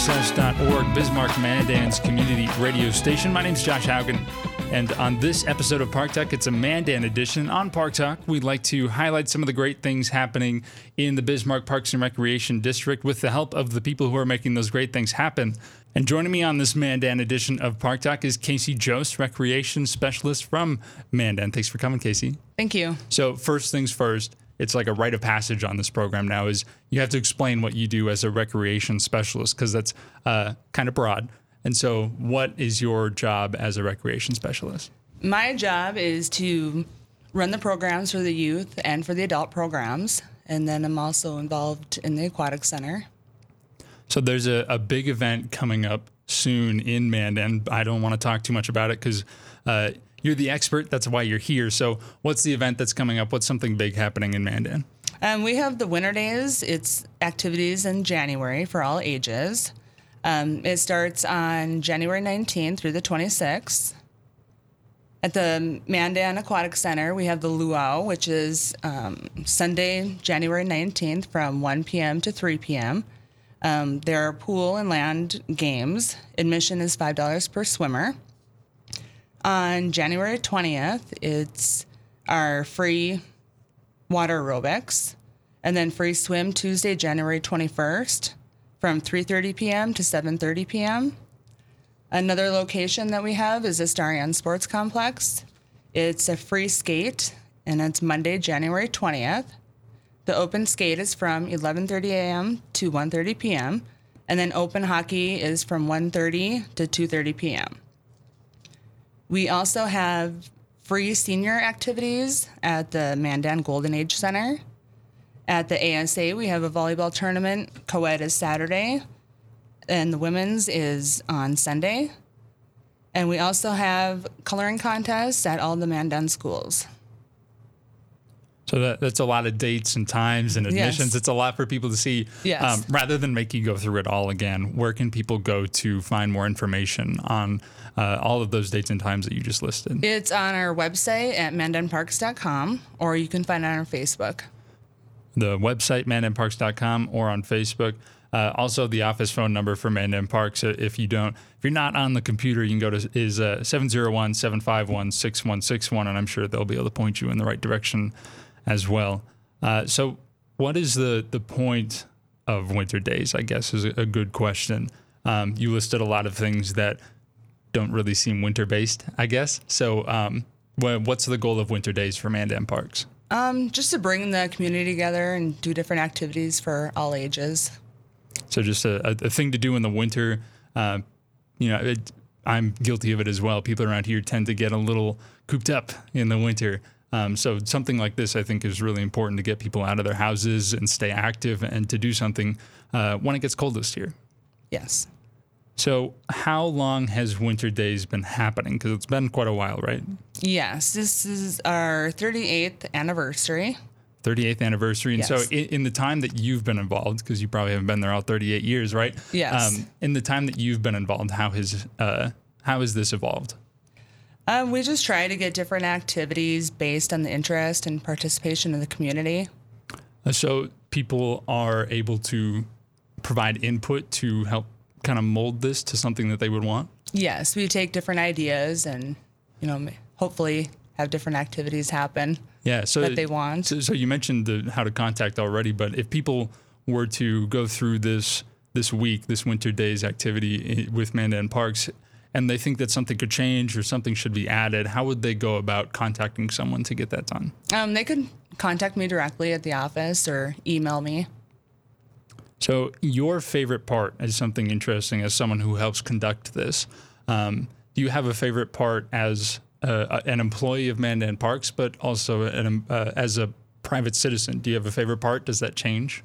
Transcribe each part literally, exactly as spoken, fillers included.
S S dot org, Bismarck Mandan's community radio station. My name's Josh Haugen, and on this episode of Park Talk, it's a Mandan edition. On Park Talk, we'd like to highlight some of the great things happening in the Bismarck Parks and Recreation District with the help of the people who are making those great things happen. And joining me on this Mandan edition of Park Talk is Casey Jost, Recreation Specialist from Mandan. Thanks for coming, Casey. Thank you. So first things first, it's like a rite of passage on this program now is you have to explain what you do as a recreation specialist because that's uh, kind of broad. And so what is your job as a recreation specialist? My job is to run the programs for the youth and for the adult programs. And then I'm also involved in the aquatic center. So there's a, a big event coming up soon in Mandan. I don't want to talk too much about it because uh, you're the expert. That's why you're here. So what's the event that's coming up? What's something big happening in Mandan? Um, we have the Winter Days. It's activities in January for all ages. Um, it starts on January nineteenth through the twenty-sixth. At the Mandan Aquatic Center, we have the Luau, which is um, Sunday, January nineteenth from one p.m. to three p.m. Um, there are pool and land games. Admission is five dollars per swimmer. On January twentieth, it's our free water aerobics. And then free swim Tuesday, January twenty-first from three thirty p.m. to seven thirty p.m. Another location that we have is the Starion Sports Complex. It's a free skate, and it's Monday, January twentieth. The open skate is from eleven thirty a.m. to one thirty p.m., and then open hockey is from one thirty to two thirty p.m. We also have free senior activities at the Mandan Golden Age Center. At the A S A, we have a volleyball tournament. Co-ed is Saturday, and the women's is on Sunday. And we also have coloring contests at all the Mandan schools. So that, that's a lot of dates and times and admissions. Yes. It's a lot for people to see. Yes. Um, rather than make you go through it all again, where can people go to find more information on uh, all of those dates and times that you just listed? It's on our website at mandan parks dot com, or you can find it on our Facebook. The website, mandan parks dot com, or on Facebook. Uh, also, the office phone number for Mandan Parks. Uh, if you don't, if you're not on the computer, you can go to is uh, seven oh one, seven five one, six one six one, and I'm sure they'll be able to point you in the right direction as well. Uh, so what is the, the point of Winter Days, I guess, is a, a good question. Um, you listed a lot of things that don't really seem winter-based, I guess. So um, wh- what's the goal of Winter Days for Mandan Parks? Um, just to bring the community together and do different activities for all ages. So just a, a thing to do in the winter. Uh, you know, it, I'm guilty of it as well. People around here tend to get a little cooped up in the winter. Um, so something like this, I think, is really important to get people out of their houses and stay active and to do something uh, when it gets coldest here. Yes. So how long has Winter Days been happening? Because it's been quite a while, right? Yes. This is our thirty-eighth anniversary. thirty-eighth anniversary. And Yes. so in, in the time that you've been involved, because you probably haven't been there all thirty-eight years, right? Yes. Um, in the time that you've been involved, how has uh, how has this evolved? Um, we just try to get different activities based on the interest and participation of the community. Uh, so people are able to provide input to help kind of mold this to something that they would want? Yes, we take different ideas and, you know, hopefully have different activities happen Yeah, so that they want. So, so you mentioned the, how to contact already, but if people were to go through this this week, this Winter Days activity with Mandan Parks, and they think that something could change or something should be added, how would they go about contacting someone to get that done? Um, they could contact me directly at the office or email me. So your favorite part is something interesting as someone who helps conduct this. Um, do you have a favorite part as uh, an employee of Mandan Parks, but also an, uh, as a private citizen? Do you have a favorite part? Does that change?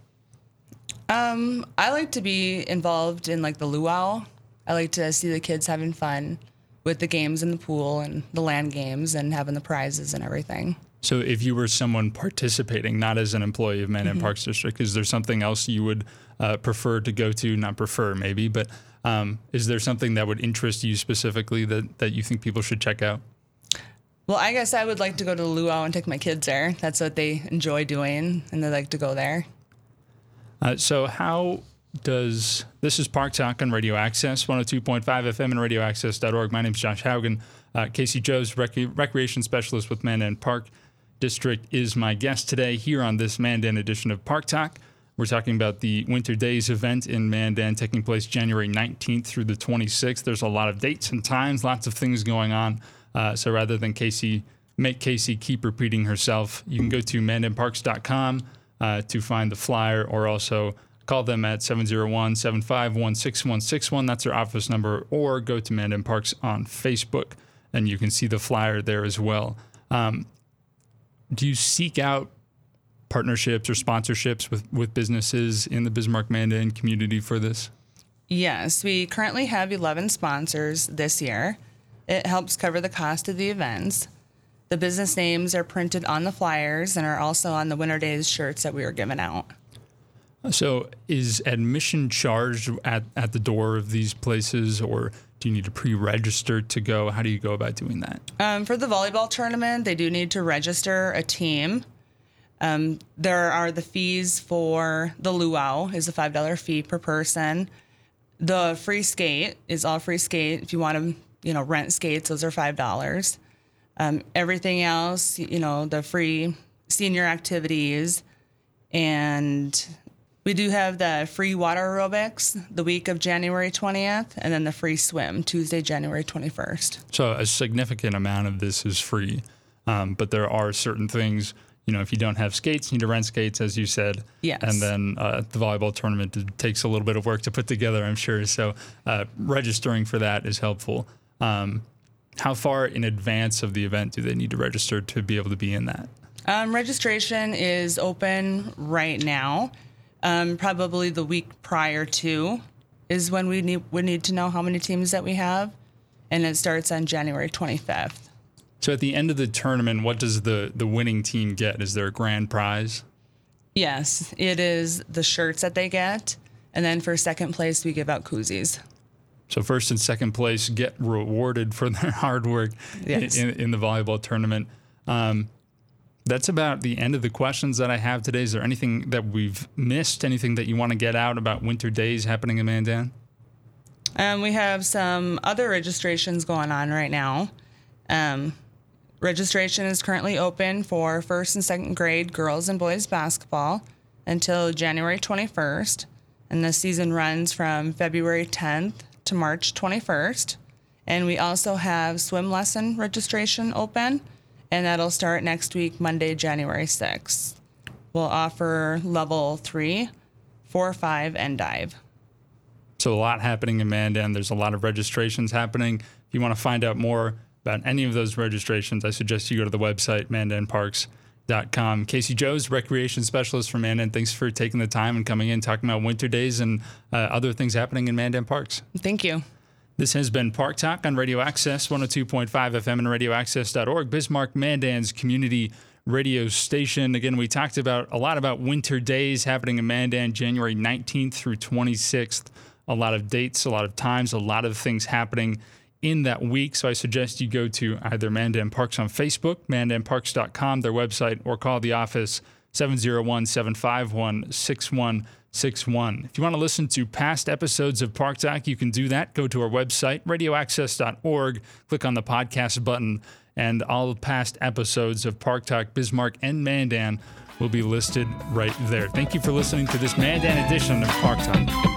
Um, I like to be involved in like the luau. I like to see the kids having fun with the games in the pool and the land games and having the prizes and everything. So if you were someone participating, not as an employee of Mandan Mm-hmm. Parks District, is there something else you would uh, prefer to go to? Not prefer, maybe, but um, is there something that would interest you specifically that, that you think people should check out? Well, I guess I would like to go to the luau and take my kids there. That's what they enjoy doing, and they like to go there. Uh, so how does this is Park Talk on Radio Access, one oh two point five F M and radio access dot org. My name's Josh Haugen. Uh, Casey Joes, rec- recreation specialist with Mandan Park District, is my guest today here on this Mandan edition of Park Talk. We're talking about the Winter Days event in Mandan taking place January nineteenth through the twenty-sixth. There's a lot of dates and times, lots of things going on. Uh, so rather than Casey make Casey keep repeating herself, you can go to mandan parks dot com uh, to find the flyer, or also call them at seven oh one, seven five one, six one six one. That's their office number. Or go to Mandan Parks on Facebook, and you can see the flyer there as well. Um, do you seek out partnerships or sponsorships with, with businesses in the Bismarck-Mandan community for this? Yes, we currently have eleven sponsors this year. It helps cover the cost of the events. The business names are printed on the flyers and are also on the Winter Days shirts that we are giving out. So is admission charged at, at the door of these places, or do you need to pre-register to go? How do you go about doing that? Um, for the volleyball tournament, they do need to register a team. Um, there are the fees for the luau is a five dollars fee per person. The free skate is all free skate. If you want to, you know, rent skates, those are five dollars. Um, everything else, you know, the free senior activities, and we do have the free water aerobics the week of January twentieth, and then the free swim Tuesday, January twenty-first. So a significant amount of this is free, um, but there are certain things, you know, if you don't have skates, you need to rent skates, as you said. Yes. And then uh, the volleyball tournament, it takes a little bit of work to put together, I'm sure. So uh, registering for that is helpful. Um, how far in advance of the event do they need to register to be able to be in that? Um, registration is open right now. Um, probably the week prior to is when we need we need to know how many teams that we have, and it starts on January twenty-fifth. So at the end of the tournament, what does the, the winning team get? Is there a grand prize? Yes, it is the shirts that they get, and then for second place, we give out koozies. So first and second place get rewarded for their hard work Yes. in, in the volleyball tournament. Um, That's about the end of the questions that I have today. Is there anything that we've missed? Anything that you want to get out about Winter Days happening in Mandan? Um, we have some other registrations going on right now. Um, registration is currently open for first and second grade girls and boys basketball until January twenty-first. And the season runs from February tenth to March twenty-first. And we also have swim lesson registration open, and that'll start next week, Monday, January sixth. We'll offer level three, four, five, and dive. So a lot happening in Mandan. There's a lot of registrations happening. If you want to find out more about any of those registrations, I suggest you go to the website, mandan parks dot com. Casey Joes, recreation specialist for Mandan, thanks for taking the time and coming in, talking about Winter Days and uh, other things happening in Mandan Parks. Thank you. This has been Park Talk on Radio Access, one oh two point five F M and radio access dot org, Bismarck-Mandan's community radio station. Again, we talked about a lot about Winter Days happening in Mandan, January nineteenth through twenty-sixth. A lot of dates, a lot of times, a lot of things happening in that week. So I suggest you go to either Mandan Parks on Facebook, mandan parks dot com, their website, or call the office seven oh one, seven five one, six one six one. If you want to listen to past episodes of Park Talk, you can do that. Go to our website, radio access dot org, click on the podcast button, and all past episodes of Park Talk, Bismarck, and Mandan will be listed right there. Thank you for listening to this Mandan edition of Park Talk.